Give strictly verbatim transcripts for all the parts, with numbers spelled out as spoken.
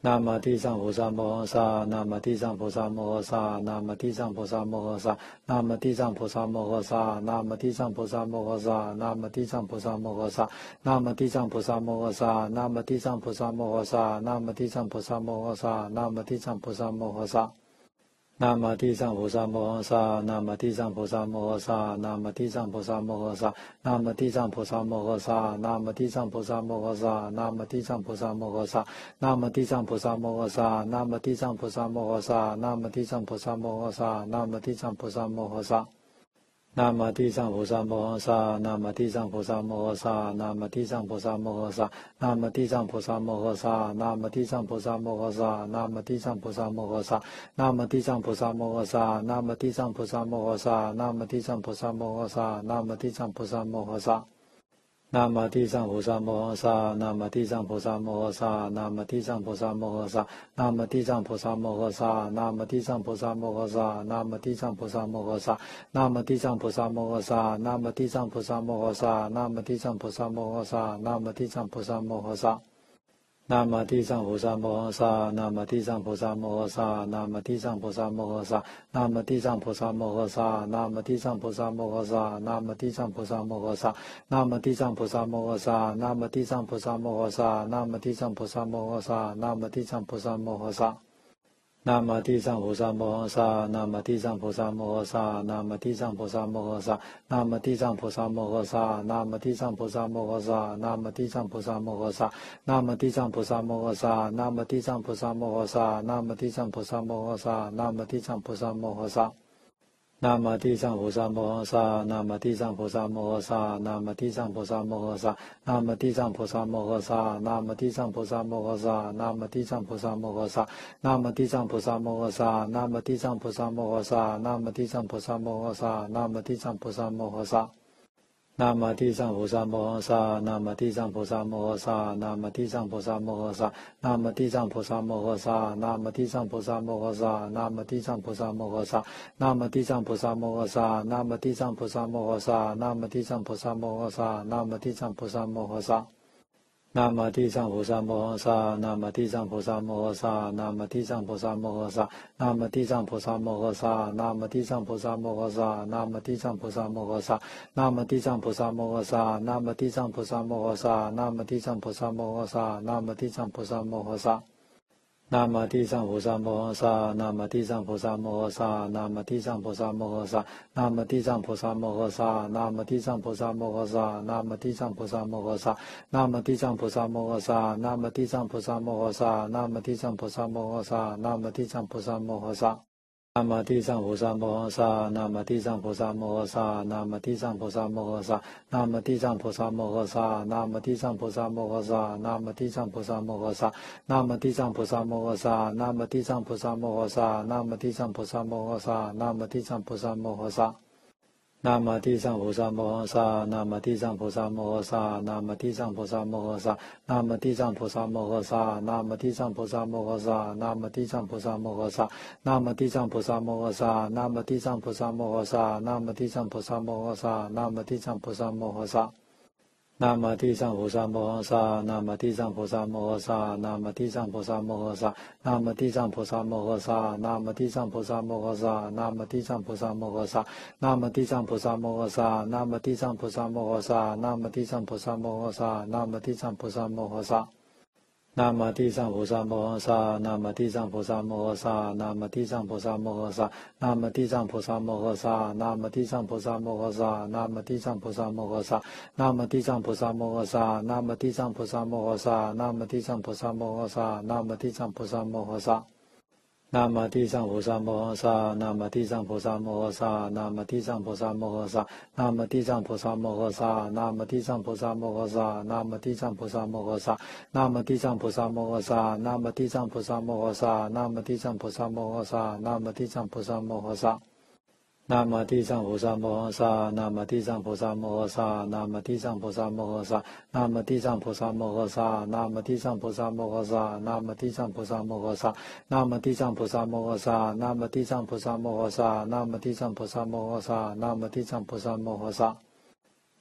南无地藏菩萨摩诃萨，南无地藏菩萨摩诃萨，南无地藏菩萨摩诃萨，南无地藏菩萨摩诃萨，南无地藏菩萨摩诃萨，南无地藏菩萨摩诃萨，南无地藏菩萨摩诃萨，南无地藏菩萨摩诃萨，南无地藏菩萨摩诃萨，南无地藏菩萨摩诃萨。南无地藏菩萨摩诃萨，南无地藏菩萨摩诃萨，南无地藏菩萨摩诃萨，南无地藏菩萨摩诃萨，南无地藏菩萨摩诃萨，南无地藏菩萨摩诃萨，南无地藏菩萨摩诃萨，南无地藏菩萨摩诃萨，南无地藏菩萨摩诃萨，南无地藏菩萨摩诃萨。南无地藏菩萨摩诃萨，南无地藏菩萨摩诃萨，南无地藏菩萨摩诃萨，南无地藏菩萨摩诃萨，南无地藏菩萨摩诃萨，南无地藏菩萨摩诃萨，南无地藏菩萨摩诃萨，南无地藏菩萨摩诃萨，南无地藏菩萨摩诃萨，南无地藏菩萨摩诃萨。南无地藏菩萨摩诃萨，南无地藏菩萨摩诃萨，南无地藏菩萨摩诃萨，南无地藏菩萨摩诃萨，南无地藏菩萨摩诃萨，南无地藏菩萨摩诃萨，南无地藏菩萨摩诃萨，南无地藏菩萨摩诃萨，南无地藏菩萨摩诃萨，南无地藏菩萨摩诃萨。南无地藏菩萨摩诃萨，南无地藏菩萨摩诃萨，南无地藏菩萨摩诃萨，南无地藏菩萨摩诃萨，南无地藏菩萨摩诃萨，南无地藏菩萨摩诃萨，南无地藏菩萨摩诃萨，南无地藏菩萨摩诃萨，南无地藏菩萨摩诃萨，南无地藏菩萨摩诃萨。南无地藏菩萨摩诃萨，南无地藏菩萨摩诃萨，南无地藏菩萨摩诃萨，南无地藏菩萨摩诃萨，南无地藏菩萨摩诃萨，南无地藏菩萨摩诃萨，南无地藏菩萨摩诃萨，南无地藏菩萨摩诃萨，南无地藏菩萨摩诃萨，南无地藏菩萨摩诃萨。南无地藏菩萨摩诃萨，南无地藏菩萨摩诃萨，南无地藏菩萨摩诃萨，南无地藏菩萨摩诃萨，南无地藏菩萨摩诃萨，南无地藏菩萨摩诃萨，南无地藏菩萨摩诃萨，南无地藏菩萨摩诃萨，南无地藏菩萨摩诃萨，南无地藏菩萨摩诃萨。南无地藏菩萨摩诃萨，南无地藏菩萨摩诃萨，南无地藏菩萨摩诃萨，南无地藏菩萨摩诃萨，南无地藏菩萨摩诃萨，南无地藏菩萨摩诃萨，南无地藏菩萨摩诃萨，南无地藏菩萨摩诃萨，南无地藏菩萨摩诃萨，南无地藏菩萨摩诃萨。南无地藏菩萨摩诃萨，南无地藏菩萨摩诃萨，南无地藏菩萨摩诃萨，南无地藏菩萨摩诃萨，南无地藏菩萨摩诃萨，南无地藏菩萨摩诃萨，南无地藏菩萨摩诃萨，南无地藏菩萨摩诃萨，南无地藏菩萨摩诃萨，南无地藏菩萨摩诃萨。南无地藏菩萨摩诃萨，南无地藏菩萨摩诃萨，南无地藏菩萨摩诃萨，南无地藏菩萨摩诃萨，南无地藏菩萨摩诃萨，南无地藏菩萨摩诃萨，南无地藏菩萨摩诃萨，南无地藏菩萨摩诃萨，南无地藏菩萨摩诃萨，南无地藏菩萨摩诃萨。南无地藏菩萨摩诃萨，南无地藏菩萨摩诃萨，南无地藏菩萨摩诃萨，南无地藏菩萨摩诃萨，南无地藏菩萨摩诃萨，南无地藏菩萨摩诃萨，南无地藏菩萨摩诃萨，南无地藏菩萨摩诃萨，南无地藏菩萨摩诃萨，南无地藏菩萨摩诃萨。南无地藏菩萨摩诃萨，南无地藏菩萨摩诃萨，南无地藏菩萨摩诃萨，南无地藏菩萨摩诃萨，南无地藏菩萨摩诃萨，南无地藏菩萨摩诃萨，南无地藏菩萨摩诃萨，南无地藏菩萨摩诃萨，南无地藏菩萨摩诃萨，南无地藏菩萨摩诃萨。南无地藏菩萨摩诃萨，南无地藏菩萨摩诃萨，南无地藏菩萨摩诃萨，南无地藏菩萨摩诃萨，南无地藏菩萨摩诃萨，南无地藏菩萨摩诃萨，南无地藏菩萨摩诃萨，南无地藏菩萨摩诃萨，南无地藏菩萨摩诃萨，南无地藏菩萨摩诃萨。南无地藏菩萨摩诃萨，南无地藏菩萨摩诃萨，南无地藏菩萨摩诃萨，南无地藏菩萨摩诃萨，南无地藏菩萨摩诃萨，南无地藏菩萨摩诃萨，南无地藏菩萨摩诃萨，南无地藏菩萨摩诃萨，南无地藏菩萨摩诃萨，南无地藏菩萨摩诃萨。南无地藏菩萨摩诃萨，南无地藏菩萨摩诃萨，南无地藏菩萨摩诃萨，南无地藏菩萨摩诃萨，南无地藏菩萨摩诃萨，南无地藏菩萨摩诃萨，南无地藏菩萨摩诃萨，南无地藏菩萨摩诃萨，南无地藏菩萨摩诃萨，南无地藏菩萨摩诃萨。南无地藏菩萨摩诃萨，南无地藏菩萨摩诃萨，南无地藏菩萨摩诃萨，南无地藏菩萨摩诃萨，南无地藏菩萨摩诃萨，南无地藏菩萨摩诃萨，南无地藏菩萨摩诃萨，南无地藏菩萨摩诃萨，南无地藏菩萨摩诃萨，南无地藏菩萨摩诃萨。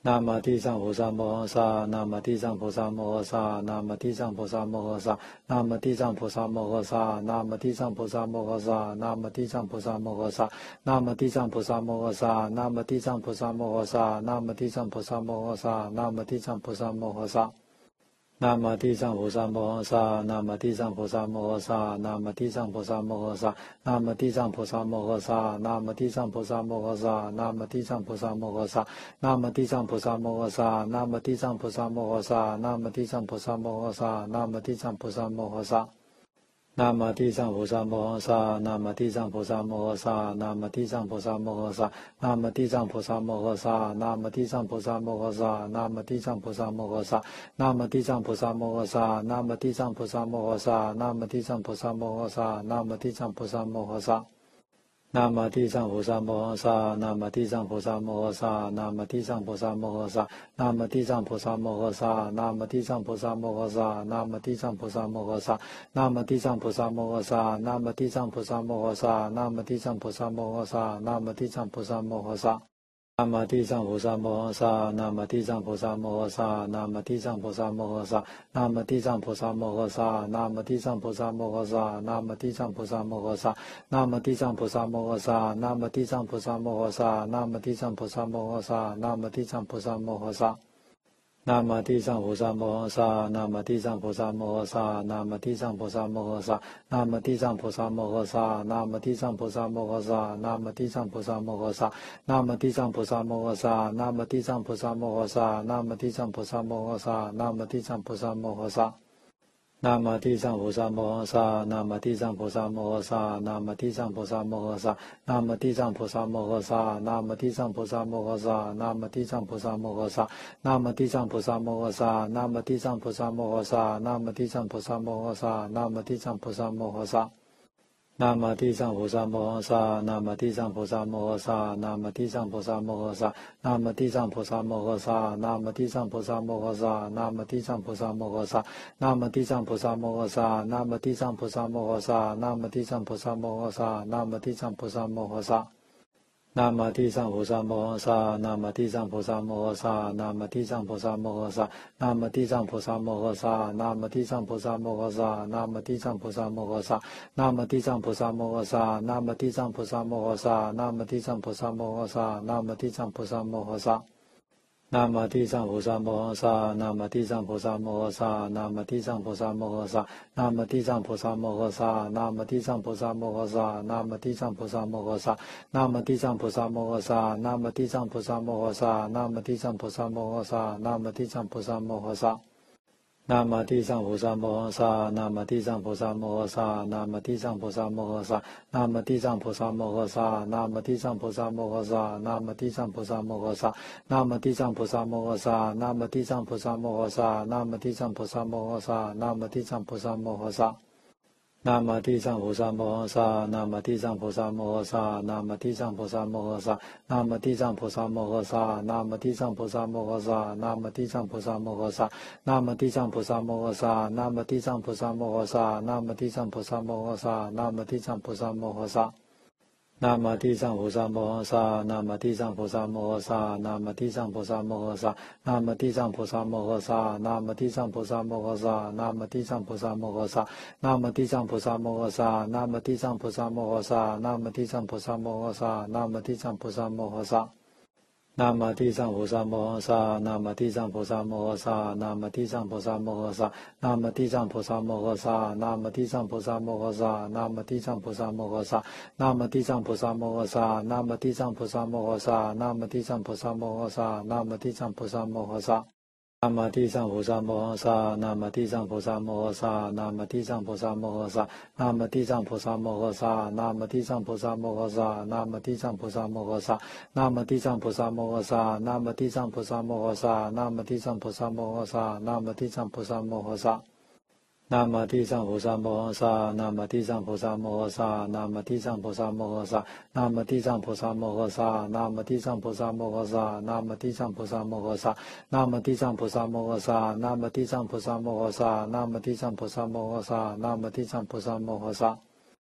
南无地藏菩萨摩诃萨，南无地藏菩萨摩诃萨，南无地藏菩萨摩诃萨，南无地藏菩萨摩诃萨，南无地藏菩萨摩诃萨，南无地藏菩萨摩诃萨，南无地藏菩萨摩诃萨，南无地藏菩萨摩诃萨，南无地藏菩萨摩诃萨，南无地藏菩萨摩诃萨。南无地藏菩萨摩诃萨，南无地藏菩萨摩诃萨，南无地藏菩萨摩诃萨，南无地藏菩萨摩诃萨，南无地藏菩萨摩诃萨，南无地藏菩萨摩诃萨，南无地藏菩萨摩诃萨，南无地藏菩萨摩诃萨，南无地藏菩萨摩诃萨，南无地藏菩萨摩诃萨。南无地藏菩萨摩诃萨，南无地藏菩萨摩诃萨，南无地藏菩萨摩诃萨，南无地藏菩萨摩诃萨，南无地藏菩萨摩诃萨，南无地藏菩萨摩诃萨，南无地藏菩萨摩诃萨，南无地藏菩萨摩诃萨，南无地藏菩萨摩诃萨，南无地藏菩萨摩诃萨。南无地藏菩萨摩诃萨，南无地藏菩萨摩诃萨，南无地藏菩萨摩诃萨，南无地藏菩萨摩诃萨，南无地藏菩萨摩诃萨，南无地藏菩萨摩诃萨，南无地藏菩萨摩诃萨，南无地藏菩萨摩诃萨，南无地藏菩萨摩诃萨，南无地藏菩萨摩诃萨。南无地藏菩萨摩诃萨，南无地藏菩萨摩诃萨，南无地藏菩萨摩诃萨，南无地藏菩萨摩诃萨，南无地藏菩萨摩诃萨，南无地藏菩萨摩诃萨，南无地藏菩萨摩诃萨，南无地藏菩萨摩诃萨，南无地藏菩萨摩诃萨，南无地藏菩萨摩诃萨。南无地藏菩萨摩诃萨，南无地藏菩萨摩诃萨，南无地藏菩萨摩诃萨，南无地藏菩萨摩诃萨，南无地藏菩萨摩诃萨，南无地藏菩萨摩诃萨，南无地藏菩萨摩诃萨，南无地藏菩萨摩诃萨，南无地藏菩萨摩诃萨，南无地藏菩萨摩诃萨。南无地藏菩萨摩诃萨，南无地藏菩萨摩诃萨，南无地藏菩萨摩诃萨，南无地藏菩萨摩诃萨，南无地藏菩萨摩诃萨，南无地藏菩萨摩诃萨，南无地藏菩萨摩诃萨，南无地藏菩萨摩诃萨，南无地藏菩萨摩诃萨，南无地藏菩萨摩诃萨。南无地藏菩萨摩诃萨，南无地藏菩萨摩诃萨，南无地藏菩萨摩诃萨，南无地藏菩萨摩诃萨，南无地藏菩萨摩诃萨，南无地藏菩萨摩诃萨，南无地藏菩萨摩诃萨，南无地藏菩萨摩诃萨，南无地藏菩萨摩诃萨，南无地藏菩萨摩诃萨。南无地藏菩萨摩诃萨，南无地藏菩萨摩诃萨，南无地藏菩萨摩诃萨，南无地藏菩萨摩诃萨，南无地藏菩萨摩诃萨，南无地藏菩萨摩诃萨，南无地藏菩萨摩诃萨，南无地藏菩萨摩诃萨，南无地藏菩萨摩诃萨，南无地藏菩萨摩诃萨。南无地藏菩萨摩诃萨，南无地藏菩萨摩诃萨，南无地藏菩萨摩诃萨，南无地藏菩萨摩诃萨，南无地藏菩萨摩诃萨，南无地藏菩萨摩诃萨，南无地藏菩萨摩诃萨，南无地藏菩萨摩诃萨，南无地藏菩萨摩诃萨，南无地藏菩萨摩诃萨。南无地藏菩萨摩诃萨，南无地藏菩萨摩诃萨，南无地藏菩萨摩诃萨，南无地藏菩萨摩诃萨，南无地藏菩萨摩诃萨，南无地藏菩萨摩诃萨，南无地藏菩萨摩诃萨，南无地藏菩萨摩诃萨，南无地藏菩萨摩诃萨，南无地藏菩萨摩诃萨。南无地藏菩萨摩诃萨，南无地藏菩萨摩诃萨，南无地藏菩萨摩诃萨，南无地藏菩萨摩诃萨，南无地藏菩萨摩诃萨，南无地藏菩萨摩诃萨，南无地藏菩萨摩诃萨，南无地藏菩萨摩诃萨，南无地藏菩萨摩诃萨，南无地藏菩萨摩诃萨。南无地藏菩萨摩诃萨，南无地藏菩萨摩诃萨，南无地藏菩萨摩诃萨，南无地藏菩萨摩诃萨，南无地藏菩萨摩诃萨，南无地藏菩萨摩诃萨，南无地藏菩萨摩诃萨，南无地藏菩萨摩诃萨，南无地藏菩萨摩诃萨，南无地藏菩萨摩诃萨。南无地藏菩萨摩诃萨，南无地藏菩萨摩诃萨，南无地藏菩萨摩诃萨，南无地藏菩萨摩诃萨，南无地藏菩萨摩诃萨，南无地藏菩萨摩诃萨，南无地藏菩萨摩诃萨，南无地藏菩萨摩诃萨，南无地藏菩萨摩诃萨，南无地藏菩萨摩诃萨。南无地藏菩萨摩诃萨，南无地藏菩萨摩诃萨，南无地藏菩萨摩诃萨，南无地藏菩萨摩诃萨，南无地藏菩萨摩诃萨，南无地藏菩萨摩诃萨，南无地藏菩萨摩诃萨，南无地藏菩萨摩诃萨，南无地藏菩萨摩诃萨，南无地藏菩萨摩诃萨。南无地藏菩萨摩诃萨，南无地藏菩萨摩诃萨，南无地藏菩萨摩诃萨，南无地藏菩萨摩诃萨，南无地藏菩萨摩诃萨，南无地藏菩萨摩诃萨，南无地藏菩萨摩诃萨，南无地藏菩萨摩诃萨，南无地藏菩萨摩诃萨，南无地藏菩萨摩诃萨。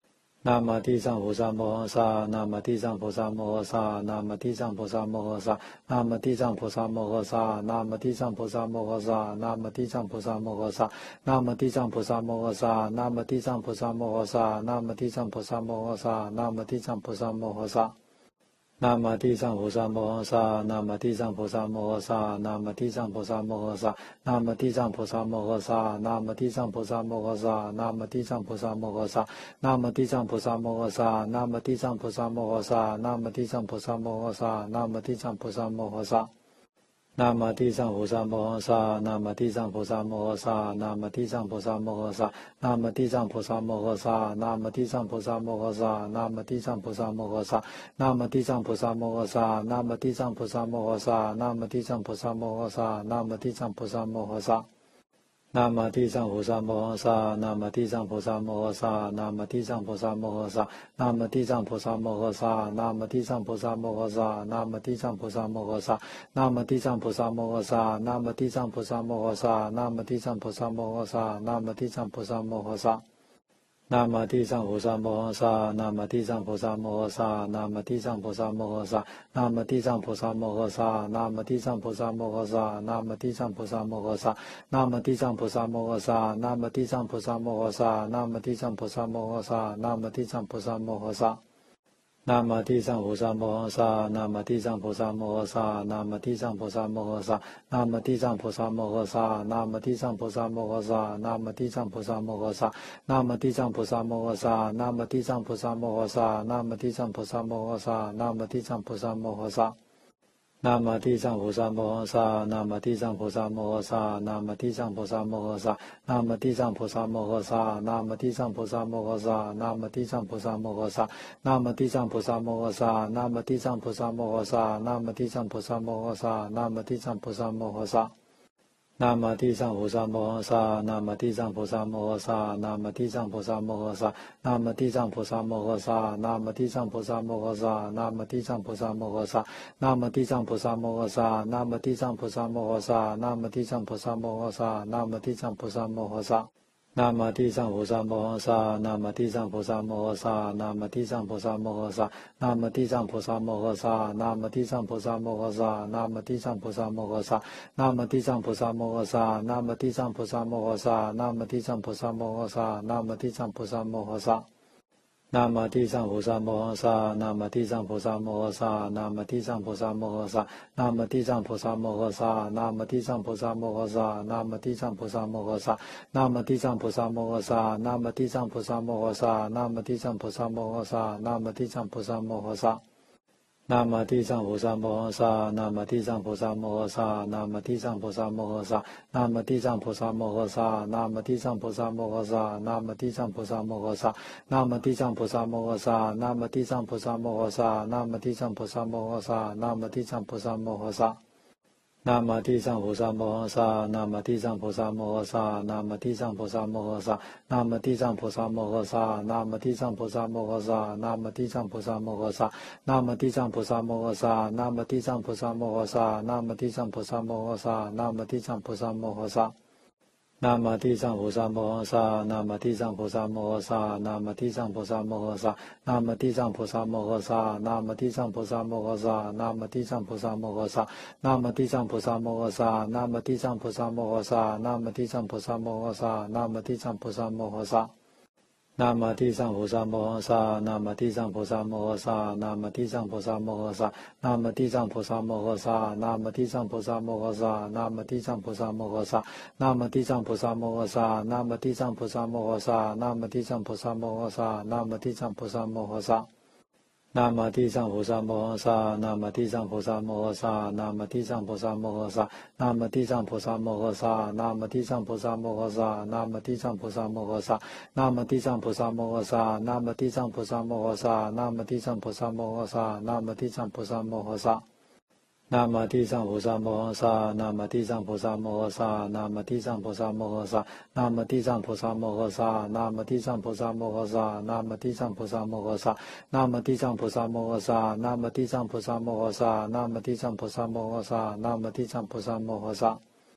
南无地藏菩萨摩诃萨，南无地藏菩萨摩诃萨，南无地藏菩萨摩诃萨，南无地藏菩萨摩诃萨，南无地藏菩萨摩诃萨，南无地藏菩萨摩诃萨，南无地藏菩萨摩诃萨，南无地藏菩萨摩诃萨，南无地藏菩萨摩诃萨，南无地藏菩萨摩诃萨。南无地藏菩萨摩诃萨，南无地藏菩萨摩诃萨，南无地藏菩萨摩诃萨，南无地藏菩萨摩诃萨，南无地藏菩萨摩诃萨，南无地藏菩萨摩诃萨，南无地藏菩萨摩诃萨，南无地藏菩萨摩诃萨，南无地藏菩萨摩诃萨，南无地藏菩萨摩诃萨。南无地藏菩萨摩诃萨，南无地藏菩萨摩诃萨，南无地藏菩萨摩诃萨，南无地藏菩萨摩诃萨，南无地藏菩萨摩诃萨，南无地藏菩萨摩诃萨，南无地藏菩萨摩诃萨，南无地藏菩萨摩诃萨，南无地藏菩萨摩诃萨，南无地藏菩萨摩诃萨。南无地藏菩萨摩诃萨，南无地藏菩萨摩诃萨，南无地藏菩萨摩诃萨，南无地藏菩萨摩诃萨，南无地藏菩萨摩诃萨，南无地藏菩萨摩诃萨，南无地藏菩萨摩诃萨，南无地藏菩萨摩诃萨，南无地藏菩萨摩诃萨，南无地藏菩萨摩诃萨。南无地藏菩萨摩诃萨，南无地藏菩萨摩诃萨，南无地藏菩萨摩诃萨，南无地藏菩萨摩诃萨，南无地藏菩萨摩诃萨，南无地藏菩萨摩诃萨，南无地藏菩萨摩诃萨，南无地藏菩萨摩诃萨，南无地藏菩萨摩诃萨，南无地藏菩萨摩诃萨。南无地藏菩萨摩诃萨，南无地藏菩萨摩诃萨，南无地藏菩萨摩诃萨，南无地藏菩萨摩诃萨，南无地藏菩萨摩诃萨，南无地藏菩萨摩诃萨，南无地藏菩萨摩诃萨，南无地藏菩萨摩诃萨，南无地藏菩萨摩诃萨，南无地藏菩萨摩诃萨。南无地藏菩萨摩诃萨，南无地藏菩萨摩诃萨，南无地藏菩萨摩诃萨，南无地藏菩萨摩诃萨，南无地藏菩萨摩诃萨，南无地藏菩萨摩诃萨，南无地藏菩萨摩诃萨，南无地藏菩萨摩诃萨，南无地藏菩萨摩诃萨，南无地藏菩萨摩诃萨。南无地藏菩萨摩诃萨，南无地藏菩萨摩诃萨，南无地藏菩萨摩诃萨，南无地藏菩萨摩诃萨，南无地藏菩萨摩诃萨，南无地藏菩萨摩诃萨，南无地藏菩萨摩诃萨，南无地藏菩萨摩诃萨，南无地藏菩萨摩诃萨，南无地藏菩萨摩诃萨。南无地藏菩萨摩诃萨，南无地藏菩萨摩诃萨，南无地藏菩萨摩诃萨，南无地藏菩萨摩诃萨，南无地藏菩萨摩诃萨，南无地藏菩萨摩诃萨，南无地藏菩萨摩诃萨，南无地藏菩萨摩诃萨，南无地藏菩萨摩诃萨，南无地藏菩萨摩诃萨。南无地藏菩萨摩诃萨，南无地藏菩萨摩诃萨，南无地藏菩萨摩诃萨，南无地藏菩萨摩诃萨，南无地藏菩萨摩诃萨，南无地藏菩萨摩诃萨，南无地藏菩萨摩诃萨，南无地藏菩萨摩诃萨，南无地藏菩萨摩诃萨，南无地藏菩萨摩诃萨。南无地藏菩萨摩诃萨，南无地藏菩萨摩诃萨，南无地藏菩萨摩诃萨，南无地藏菩萨摩诃萨，南无地藏菩萨摩诃萨，南无地藏菩萨摩诃萨，南无地藏菩萨摩诃萨，南无地藏菩萨摩诃萨，南无地藏菩萨摩诃萨，南无地藏菩萨摩诃萨。南无地藏菩萨摩诃萨，南无地藏菩萨摩诃萨，南无地藏菩萨摩诃萨，南无地藏菩萨摩诃萨，南无地藏菩萨摩诃萨，南无地藏菩萨摩诃萨，南无地藏菩萨摩诃萨，南无地藏菩萨摩诃萨，南无地藏菩萨摩诃萨，南无地藏菩萨摩诃萨。南无地藏菩萨摩诃萨，南无地藏菩萨摩诃萨，南无地藏菩萨摩诃萨，南无地藏菩萨摩诃萨，南无地藏菩萨摩诃萨，南无地藏菩萨摩诃萨，南无地藏菩萨摩诃萨，南无地藏菩萨摩诃萨，南无地藏菩萨摩诃萨，南无地藏菩萨摩诃萨。南无地藏菩萨摩诃萨，南无地藏菩萨摩诃萨，南无地藏菩萨摩诃萨，南无地藏菩萨摩诃萨，南无地藏菩萨摩诃萨，南无地藏菩萨摩诃萨，南无地藏菩萨摩诃萨，南无地藏菩萨摩诃萨，南无地藏菩萨摩诃萨，南无地藏菩萨摩诃萨。南无地藏菩萨摩诃萨，南无地藏菩萨摩诃萨，南无地藏菩萨摩诃萨，南无地藏菩萨摩诃萨，南无地藏菩萨摩诃萨，南无地藏菩萨摩诃萨，南无地藏菩萨摩诃萨，南无地藏菩萨摩诃萨，南无地藏菩萨摩诃萨，南无地藏菩萨摩诃萨。南无地藏菩萨摩诃萨，南无地藏菩萨摩诃萨，南无地藏菩萨摩诃萨，南无地藏菩萨摩诃萨，南无地藏菩萨摩诃萨，南无地藏菩萨摩诃萨，南无地藏菩萨摩诃萨，南无地藏菩萨摩诃萨，南无地藏菩萨摩诃萨，南无地藏菩萨摩诃萨。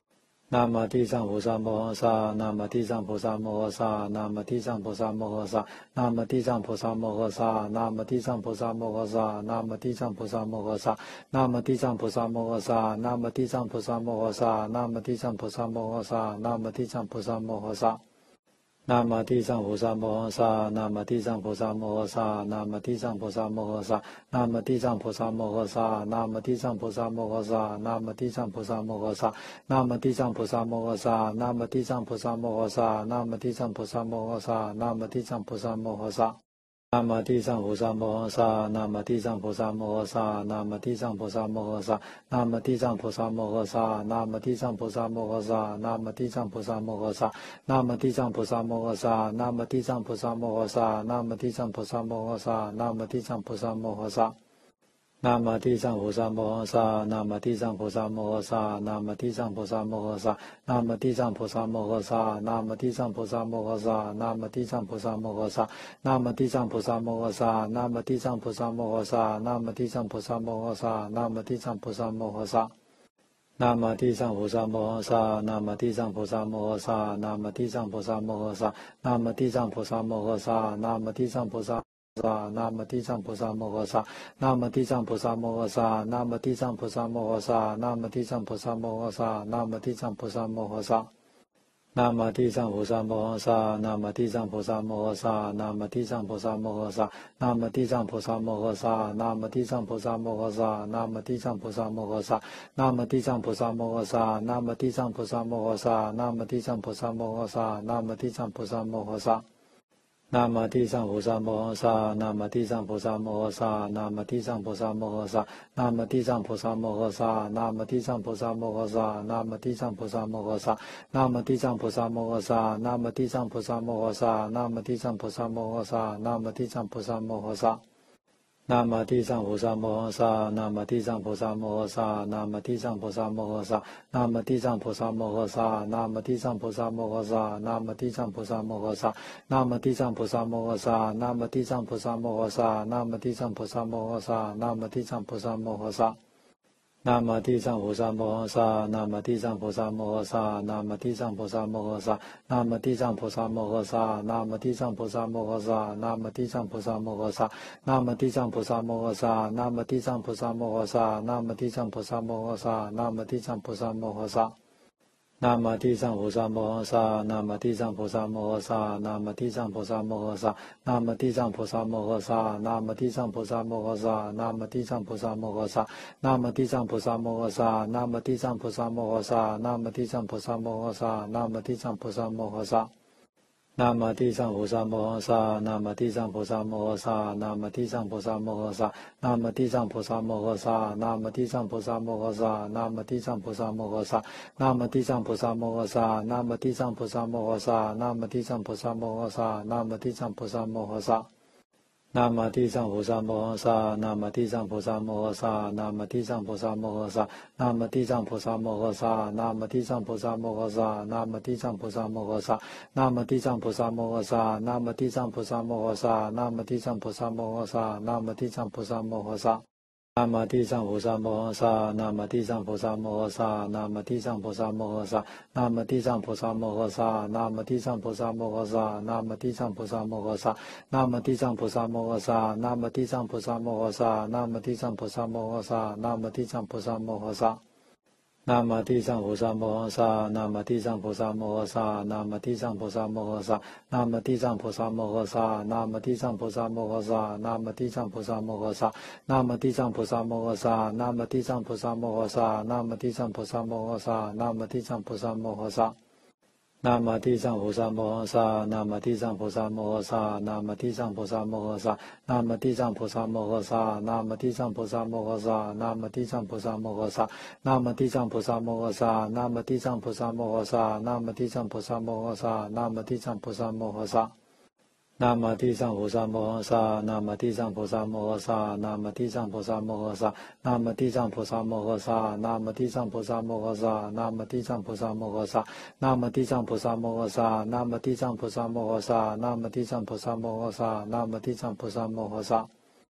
南无地藏菩萨摩诃萨，南无地藏菩萨摩诃萨，南无地藏菩萨摩诃萨，南无地藏菩萨摩诃萨，南无地藏菩萨摩诃萨，南无地藏菩萨摩诃萨，南无地藏菩萨摩诃萨，南无地藏菩萨摩诃萨，南无地藏菩萨摩诃萨，南无地藏菩萨摩诃萨。南无地藏菩萨摩诃萨，南无地藏菩萨摩诃萨，南无地藏菩萨摩诃萨，南无地藏菩萨摩诃萨，南无地藏菩萨摩诃萨，南无地藏菩萨摩诃萨，南无地藏菩萨摩诃萨，南无地藏菩萨摩诃萨，南无地藏菩萨摩诃萨，南无地藏菩萨摩诃萨。南无地藏菩萨摩诃萨，南无地藏菩萨摩诃萨，南无地藏菩萨摩诃萨，南无地藏菩萨摩诃萨，南无地藏菩萨摩诃萨，南无地藏菩萨摩诃萨，南无地藏菩萨摩诃萨，南无地藏菩萨摩诃萨，南无地藏菩萨摩诃萨，南无地藏菩萨摩诃萨。南无地藏菩萨摩诃萨，南无地藏菩萨摩诃萨，南无地藏菩萨摩诃萨，南无地藏菩萨摩诃萨，南无地藏菩萨摩诃萨，南无地藏菩萨摩诃萨，南无地藏菩萨摩诃萨，南无地藏菩萨摩诃萨，南无地藏菩萨摩诃萨，南无地藏菩萨摩诃萨。南无地藏菩萨摩诃萨，南无地藏菩萨摩诃萨，南无地藏菩萨摩诃萨，南无地藏菩萨摩诃萨，南无地藏菩萨。南无地藏菩萨摩诃萨，南无地藏菩萨摩诃萨，南无地藏菩萨摩诃萨，南无地藏菩萨摩诃萨，南无地藏菩萨摩诃萨。南无地藏菩萨摩诃萨，南无地藏菩萨摩诃萨，南无地藏菩萨摩诃萨，南无地藏菩萨摩诃萨，南无地藏菩萨摩诃萨，南无地藏菩萨摩诃萨，南无地藏菩萨摩诃萨，南无地藏菩萨摩诃萨，南无地藏菩萨摩诃萨，南无地藏菩萨摩诃萨。南无地藏菩萨摩诃萨，南无地藏菩萨摩诃萨，南无地藏菩萨摩诃萨，南无地藏菩萨摩诃萨，南无地藏菩萨摩诃萨，南无地藏菩萨摩诃萨，南无地藏菩萨摩诃萨，南无地藏菩萨摩诃萨，南无地藏菩萨摩诃萨，南无地藏菩萨摩诃萨。南无地藏菩萨摩诃萨，南无地藏菩萨摩诃萨，南无地藏菩萨摩诃萨，南无地藏菩萨摩诃萨，南无地藏菩萨摩诃萨，南无地藏菩萨摩诃萨，南无地藏菩萨摩诃萨，南无地藏菩萨摩诃萨，南无地藏菩萨摩诃萨，南无地藏菩萨摩诃萨。南无地藏菩萨摩诃萨，南无地藏菩萨摩诃萨，南无地藏菩萨摩诃萨，南无地藏菩萨摩诃萨，南无地藏菩萨摩诃萨，南无地藏菩萨摩诃萨，南无地藏菩萨摩诃萨，南无地藏菩萨摩诃萨，南无地藏菩萨摩诃萨，南无地藏菩萨摩诃萨。南无地藏菩萨摩诃萨，南无地藏菩萨摩诃萨，南无地藏菩萨摩诃萨，南无地藏菩萨摩诃萨，南无地藏菩萨摩诃萨，南无地藏菩萨摩诃萨，南无地藏菩萨摩诃萨，南无地藏菩萨摩诃萨，南无地藏菩萨摩诃萨，南无地藏菩萨摩诃萨。南无地藏菩萨摩诃萨，南无地藏菩萨摩诃萨，南无地藏菩萨摩诃萨，南无地藏菩萨摩诃萨，南无地藏菩萨摩诃萨，南无地藏菩萨摩诃萨，南无地藏菩萨摩诃萨，南无地藏菩萨摩诃萨，南无地藏菩萨摩诃萨，南无地藏菩萨摩诃萨。南无地藏菩萨摩诃萨，南无地藏菩萨摩诃萨，南无地藏菩萨摩诃萨，南无地藏菩萨摩诃萨，南无地藏菩萨摩诃萨，南无地藏菩萨摩诃萨，南无地藏菩萨摩诃萨，南无地藏菩萨摩诃萨，南无地藏菩萨摩诃萨，南无地藏菩萨摩诃萨。南无地藏菩萨摩诃萨，南无地藏菩萨摩诃萨，南无地藏菩萨摩诃萨，南无地藏菩萨摩诃萨，南无地藏菩萨摩诃萨，南无地藏菩萨摩诃萨，南无地藏菩萨摩诃萨，南无地藏菩萨摩诃萨，南无地藏菩萨摩诃萨，南无地藏菩萨摩诃萨。南无地藏菩萨摩诃萨，南无地藏菩萨摩诃萨，南无地藏菩萨摩诃萨，南无地藏菩萨摩诃萨，南无地藏菩萨摩诃萨，南无地藏菩萨摩诃萨，南无地藏菩萨摩诃萨，南无地藏菩萨摩诃萨，南无地藏菩萨摩诃萨，南无地藏菩萨摩诃萨。南无地藏菩萨摩诃萨，南无地藏菩萨摩诃萨，南无地藏菩萨摩诃萨，南无地藏菩萨摩诃萨，南无地藏菩萨摩诃萨，南无地藏菩萨摩诃萨，南无地藏菩萨摩诃萨，南无地藏菩萨摩诃萨，南无地藏菩萨摩诃萨，南无地藏菩萨摩诃萨。南无地藏菩萨摩诃萨，南无地藏菩萨摩诃萨，南无地藏菩萨摩诃萨，南无地藏菩萨摩诃萨，南无地藏菩萨摩诃萨，南无地藏菩萨摩诃萨，南无地藏菩萨摩诃萨，南无地藏菩萨摩诃萨，南无地藏菩萨摩诃萨，南无地藏菩萨摩诃萨。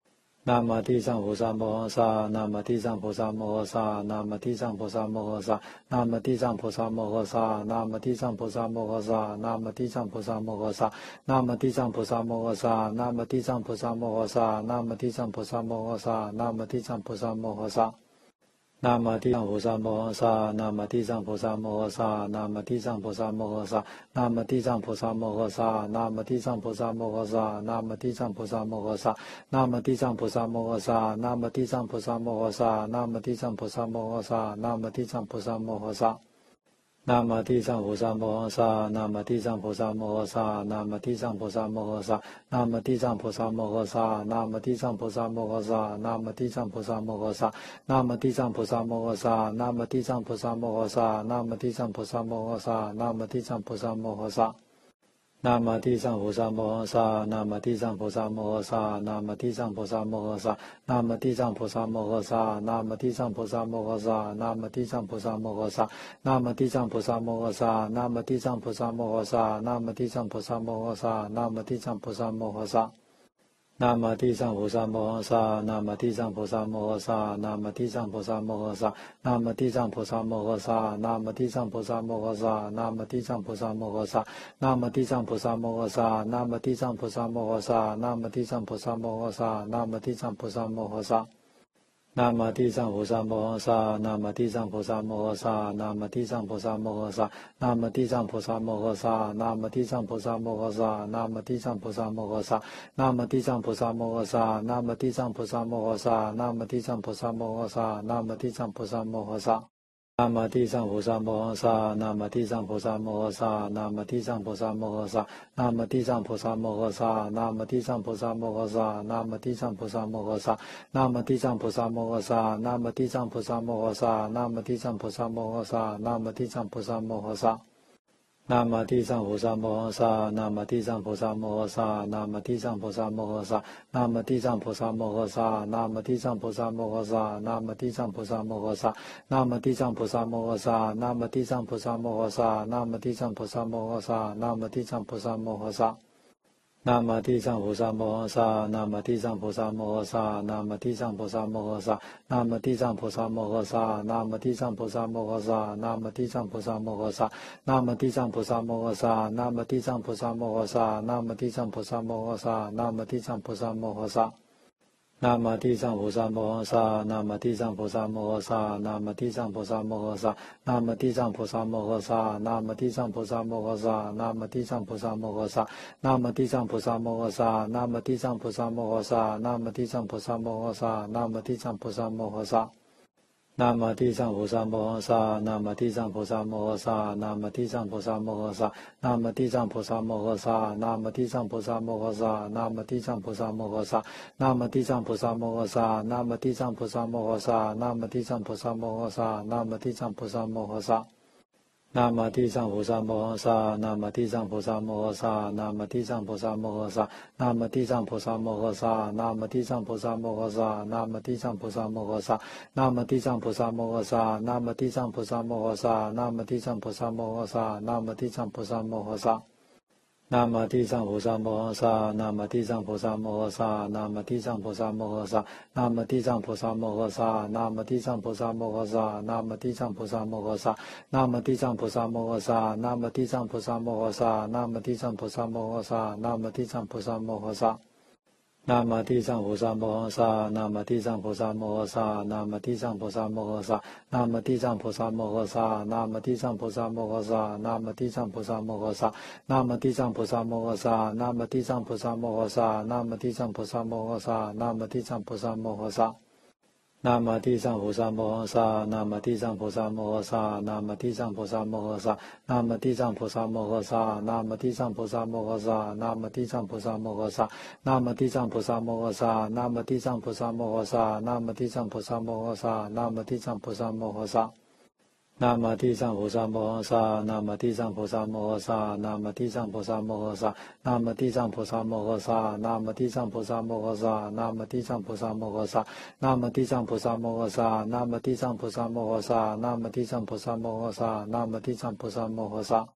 南无地藏菩萨摩诃萨，南无地藏菩萨摩诃萨，南无地藏菩萨摩诃萨，南无地藏菩萨摩诃萨，南无地藏菩萨摩诃萨，南无地藏菩萨摩诃萨，南无地藏菩萨摩诃萨，南无地藏菩萨摩诃萨，南无地藏菩萨摩诃萨，南无地藏菩萨摩诃萨。南无地藏菩萨摩诃萨，南无地藏菩萨摩诃萨，南无地藏菩萨摩诃萨，南无地藏菩萨摩诃萨，南无地藏菩萨摩诃萨，南无地藏菩萨摩诃萨，南无地藏菩萨摩诃萨，南无地藏菩萨摩诃萨，南无地藏菩萨摩诃萨，南无地藏菩萨摩诃萨。南无地藏菩萨摩诃萨，南无地藏菩萨摩诃萨，南无地藏菩萨摩诃萨，南无地藏菩萨摩诃萨，南无地藏菩萨摩诃萨，南无地藏菩萨摩诃萨，南无地藏菩萨摩诃萨，南无地藏菩萨摩诃萨，南无地藏菩萨摩诃萨，南无地藏菩萨摩诃萨。南无地藏菩萨摩诃萨，南无地藏菩萨摩诃萨，南无地藏菩萨摩诃萨，南无地藏菩萨摩诃萨，南无地藏菩萨摩诃萨，南无地藏菩萨摩诃萨，南无地藏菩萨摩诃萨，南无地藏菩萨摩诃萨，南无地藏菩萨摩诃萨，南无地藏菩萨摩诃萨。南无地藏菩萨摩诃萨，南无地藏菩萨摩诃萨，南无地藏菩萨摩诃萨，南无地藏菩萨摩诃萨，南无地藏菩萨摩诃萨，南无地藏菩萨摩诃萨，南无地藏菩萨摩诃萨，南无地藏菩萨摩诃萨，南无地藏菩萨摩诃萨，南无地藏菩萨摩诃萨。南无地藏菩萨摩诃萨，南无地藏菩萨摩诃萨，南无地藏菩萨摩诃萨，南无地藏菩萨摩诃萨，南无地藏菩萨摩诃萨，南无地藏菩萨摩诃萨，南无地藏菩萨摩诃萨，南无地藏菩萨摩诃萨，南无地藏菩萨摩诃萨，南无地藏菩萨摩诃萨。南无地藏菩萨摩诃萨，南无地藏菩萨摩诃萨，南无地藏菩萨摩诃萨，南无地藏菩萨摩诃萨，南无地藏菩萨摩诃萨，南无地藏菩萨摩诃萨，南无地藏菩萨摩诃萨，南无地藏菩萨摩诃萨，南无地藏菩萨摩诃萨，南无地藏菩萨摩诃萨。南无地藏菩萨摩诃萨，南无地藏菩萨摩诃萨，南无地藏菩萨摩诃萨，南无地藏菩萨摩诃萨，南无地藏菩萨摩诃萨，南无地藏菩萨摩诃萨，南无地藏菩萨摩诃萨，南无地藏菩萨摩诃萨，南无地藏菩萨摩诃萨，南无地藏菩萨摩诃萨。南无地藏菩萨摩诃萨，南无地藏菩萨摩诃萨，南无地藏菩萨摩诃萨，南无地藏菩萨摩诃萨，南无地藏菩萨摩诃萨，南无地藏菩萨摩诃萨，南无地藏菩萨摩诃萨，南无地藏菩萨摩诃萨，南无地藏菩萨摩诃萨，南无地藏菩萨摩诃萨。南无地藏菩萨摩诃萨，南无地藏菩萨摩诃萨，南无地藏菩萨摩诃萨，南无地藏菩萨摩诃萨，南无地藏菩萨摩诃萨，南无地藏菩萨摩诃萨，南无地藏菩萨摩诃萨，南无地藏菩萨摩诃萨，南无地藏菩萨摩诃萨，南无地藏菩萨摩诃萨。南无地藏菩萨摩诃萨，南无地藏菩萨摩诃萨，南无地藏菩萨摩诃萨，南无地藏菩萨摩诃萨，南无地藏菩萨摩诃萨，南无地藏菩萨摩诃萨，南无地藏菩萨摩诃萨，南无地藏菩萨摩诃萨，南无地藏菩萨摩诃萨，南无地藏菩萨摩诃萨。南无地藏菩萨摩诃萨，南无地藏菩萨摩诃萨，南无地藏菩萨摩诃萨，南无地藏菩萨摩诃萨，南无地藏菩萨摩诃萨，南无地藏菩萨摩诃萨，南无地藏菩萨摩诃萨，南无地藏菩萨摩诃萨，南无地藏菩萨摩诃萨，南无地藏菩萨摩诃萨。南无地藏菩萨摩诃萨，南无地藏菩萨摩诃萨，南无地藏菩萨摩诃萨，南无地藏菩萨摩诃萨，南无地藏菩萨摩诃萨，南无地藏菩萨摩诃萨，南无地藏菩萨摩诃萨，南无地藏菩萨摩诃萨，南无地藏菩萨摩诃萨，南无地藏菩萨摩诃萨。南无地藏菩萨摩诃萨，南无地藏菩萨摩诃萨，南无地藏菩萨摩诃萨，南无地藏菩萨摩诃萨，南无地藏菩萨摩诃萨，南无地藏菩萨摩诃萨，南无地藏菩萨摩诃萨，南无地藏菩萨摩诃萨，南无地藏菩萨摩诃萨，南无地藏菩萨摩诃萨。南无地藏菩萨摩诃萨，南无地藏菩萨摩诃萨，南无地藏菩萨摩诃萨，南无地藏菩萨摩诃萨，南无地藏菩萨摩诃萨，南无地藏菩萨摩诃萨，南无地藏菩萨摩诃萨，南无地藏菩萨摩诃萨，南无地藏菩萨摩诃萨，南无地藏菩萨摩诃萨。南无地藏菩萨摩诃萨，南无地藏菩萨摩诃萨，南无地藏菩萨摩诃萨，南无地藏菩萨摩诃萨，南无地藏菩萨摩诃萨，南无地藏菩萨摩诃萨，南无地藏菩萨摩诃萨，南无地藏菩萨摩诃萨，南无地藏菩萨摩诃萨，南无地藏菩萨摩诃萨。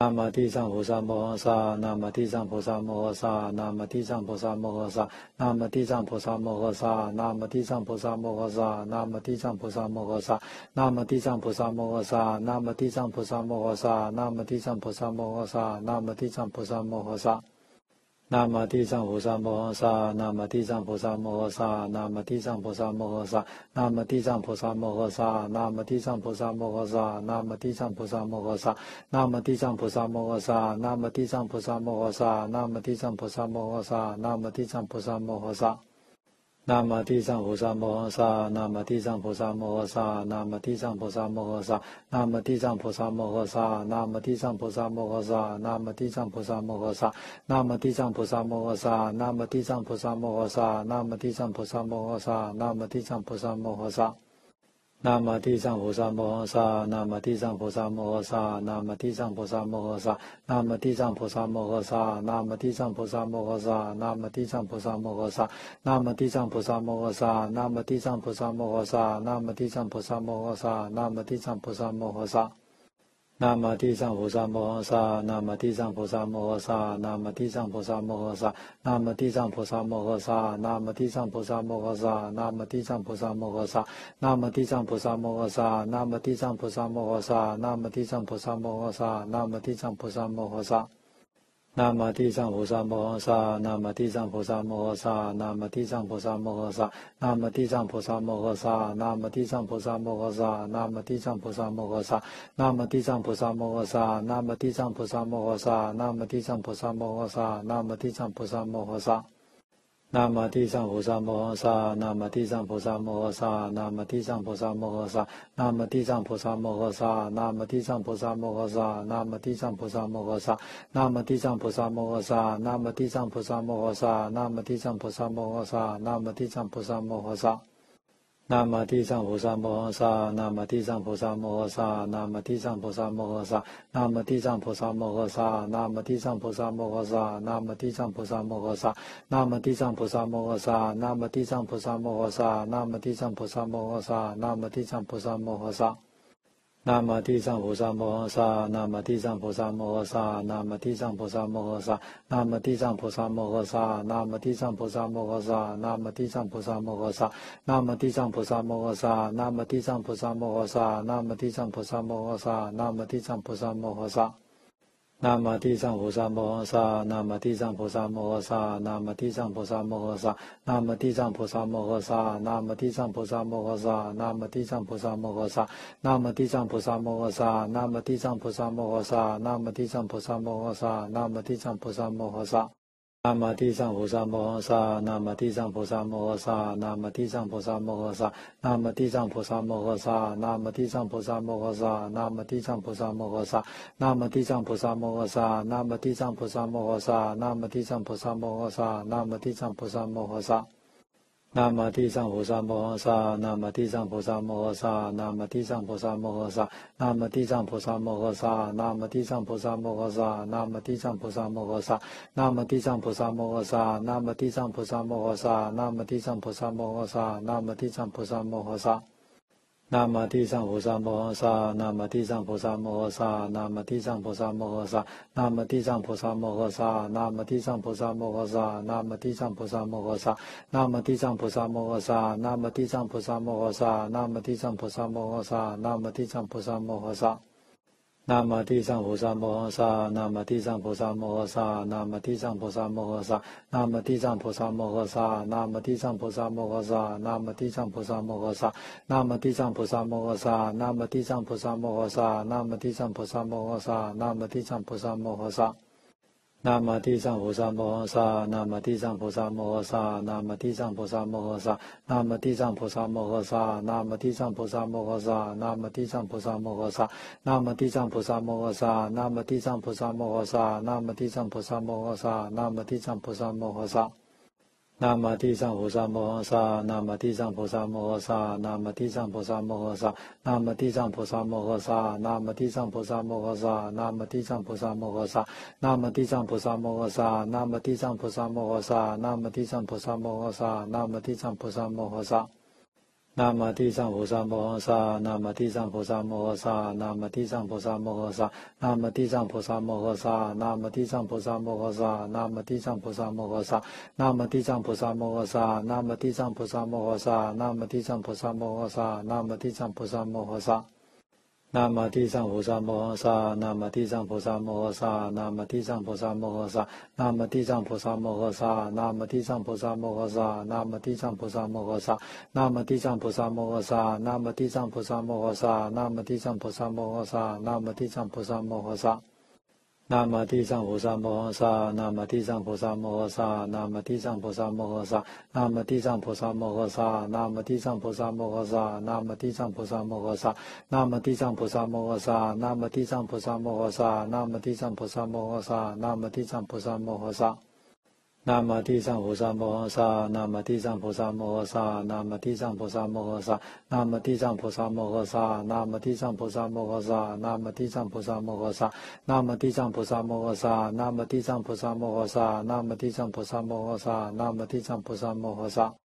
南无地藏菩萨摩诃萨，南无地藏菩萨摩诃萨，南无地藏菩萨摩诃萨，南无地藏菩萨摩诃萨，南无地藏菩萨摩诃萨，南无地藏菩萨摩诃萨，南无地藏菩萨摩诃萨，南无地藏菩萨摩诃萨，南无地藏菩萨摩诃萨，南无地藏菩萨摩诃萨。南无地藏菩萨摩诃萨，南无地藏菩萨摩诃萨，南无地藏菩萨摩诃萨，南无地藏菩萨摩诃萨，南无地藏菩萨摩诃萨，南无地藏菩萨摩诃萨，南无地藏菩萨摩诃萨，南无地藏菩萨摩诃萨，南无地藏菩萨摩诃萨，南无地藏菩萨摩诃萨。南无地藏菩萨摩诃萨，南无地藏菩萨摩诃萨，南无地藏菩萨摩诃萨，南无地藏菩萨摩诃萨，南无地藏菩萨摩诃萨，南无地藏菩萨摩诃萨，南无地藏菩萨摩诃萨，南无地藏菩萨摩诃萨，南无地藏菩萨摩诃萨，南无地藏菩萨摩诃萨。南无地藏菩萨摩诃萨，南无地藏菩萨摩诃萨，南无地藏菩萨摩诃萨，南无地藏菩萨摩诃萨，南无地藏菩萨摩诃萨，南无地藏菩萨摩诃萨，南无地藏菩萨摩诃萨，南无地藏菩萨摩诃萨，南无地藏菩萨摩诃萨，南无地藏菩萨摩诃萨。南无地藏菩萨摩诃萨，南无地藏菩萨摩诃萨，南无地藏菩萨摩诃萨，南无地藏菩萨摩诃萨，南无地藏菩萨摩诃萨，南无地藏菩萨摩诃萨，南无地藏菩萨摩诃萨，南无地藏菩萨摩诃萨，南无地藏菩萨摩诃萨，南无地藏菩萨摩诃萨。南无地藏菩萨摩诃萨，南无地藏菩萨摩诃萨，南无地藏菩萨摩诃萨，南无地藏菩萨摩诃萨，南无地藏菩萨摩诃萨，南无地藏菩萨摩诃萨，南无地藏菩萨摩诃萨，南无地藏菩萨摩诃萨，南无地藏菩萨摩诃萨，南无地藏菩萨摩诃萨。南无地藏菩萨摩诃萨，南无地藏菩萨摩诃萨，南无地藏菩萨摩诃萨，南无地藏菩萨摩诃萨，南无地藏菩萨摩诃萨，南无地藏菩萨摩诃萨，南无地藏菩萨摩诃萨，南无地藏菩萨摩诃萨，南无地藏菩萨摩诃萨，南无地藏菩萨摩诃萨。南无地藏菩萨摩诃萨，南无地藏菩萨摩诃萨，南无地藏菩萨摩诃萨，南无地藏菩萨摩诃萨，南无地藏菩萨摩诃萨，南无地藏菩萨摩诃萨，南无地藏菩萨摩诃萨，南无地藏菩萨摩诃萨，南无地藏菩萨摩诃萨，南无地藏菩萨摩诃萨。南无地藏菩萨摩诃萨，南无地藏菩萨摩诃萨，南无地藏菩萨摩诃萨，南无地藏菩萨摩诃萨，南无地藏菩萨摩诃萨，南无地藏菩萨摩诃萨，南无地藏菩萨摩诃萨，南无地藏菩萨摩诃萨，南无地藏菩萨摩诃萨，南无地藏菩萨摩诃萨。南无地藏菩萨摩诃萨，南无地藏菩萨摩诃萨，南无地藏菩萨摩诃萨，南无地藏菩萨摩诃萨，南无地藏菩萨摩诃萨，南无地藏菩萨摩诃萨，南无地藏菩萨摩诃萨，南无地藏菩萨摩诃萨，南无地藏菩萨摩诃萨，南无地藏菩萨摩诃萨。南无地藏菩萨摩诃萨，南无地藏菩萨摩诃萨，南无地藏菩萨摩诃萨，南无地藏菩萨摩诃萨，南无地藏菩萨摩诃萨，南无地藏菩萨摩诃萨，南无地藏菩萨摩诃萨，南无地藏菩萨摩诃萨，南无地藏菩萨摩诃萨，南无地藏菩萨摩诃萨。南无地藏菩萨摩诃萨，南无地藏菩萨摩诃萨，南无地藏菩萨摩诃萨，南无地藏菩萨摩诃萨，南无地藏菩萨摩诃萨，南无地藏菩萨摩诃萨，南无地藏菩萨摩诃萨，南无地藏菩萨摩诃萨，南无地藏菩萨摩诃萨，南无地藏菩萨摩诃萨。南无地藏菩萨摩诃萨，南无地藏菩萨摩诃萨，南无地藏菩萨摩诃萨，南无地藏菩萨摩诃萨，南无地藏菩萨摩诃萨，南无地藏菩萨摩诃萨，南无地藏菩萨摩诃萨，南无地藏菩萨摩诃萨，南无地藏菩萨摩诃萨，南无地藏菩萨摩诃萨。南无地藏菩萨摩诃萨，南无地藏菩萨摩诃萨，南无地藏菩萨摩诃萨，南无地藏菩萨摩诃萨，南无地藏菩萨摩诃萨，南无地藏菩萨摩诃萨，南无地藏菩萨摩诃萨，南无地藏菩萨摩诃萨，南无地藏菩萨摩诃萨，南无地藏菩萨摩诃萨。南无地藏菩萨摩诃萨，南无地藏菩萨摩诃萨，南无地藏菩萨摩诃萨，南无地藏菩萨摩诃萨，南无地藏菩萨摩诃萨，南无地藏菩萨摩诃萨，南无地藏菩萨摩诃萨，南无地藏菩萨摩诃萨，南无地藏菩萨摩诃萨，南无地藏菩萨摩诃萨。南无地藏菩萨摩诃萨，南无地藏菩萨摩诃萨，南无地藏菩萨摩诃萨，南无地藏菩萨摩诃萨，南无地藏菩萨摩诃萨，南无地藏菩萨摩诃萨，南无地藏菩萨摩诃萨，南无地藏菩萨摩诃萨，南无地藏菩萨摩诃萨，南无地藏菩萨摩诃萨。 南无地藏菩萨摩诃萨，南无地藏菩萨摩诃萨，南无地藏菩萨摩诃萨，南无地藏菩萨摩诃萨，南无地藏菩萨摩诃萨，南无地藏菩萨摩诃萨，南无地藏菩萨摩诃萨，南无地藏菩萨摩诃萨，南无地藏菩萨摩诃萨，南无地藏菩萨摩诃萨。南无地藏菩萨摩诃萨，南无地藏菩萨摩诃萨，南无地藏菩萨摩诃萨，南无地藏菩萨摩诃萨，南无地藏菩萨摩诃萨，南无地藏菩萨摩诃萨，南无地藏菩萨摩诃萨，南无地藏菩萨摩诃萨，南无地藏菩萨摩诃萨，南无地藏菩萨摩诃萨。南无地藏菩萨摩诃萨，南无地藏菩萨摩诃萨，南无地藏菩萨摩诃萨，南无地藏菩萨摩诃萨，南无地藏菩萨摩诃萨，南无地藏菩萨摩诃萨，南无地藏菩萨摩诃萨，南无地藏菩萨摩诃萨，南无地藏菩萨摩诃萨，南无地藏菩萨摩诃萨。南无地藏菩萨摩诃萨，南无地藏菩萨摩诃萨，南无地藏菩萨摩诃萨，南无地藏菩萨摩诃萨，南无地藏菩萨摩诃萨，南无地藏菩萨摩诃萨，南无地藏菩萨摩诃萨，南无地藏菩萨摩诃萨，南无地藏菩萨摩诃萨，南无地藏菩萨摩诃萨。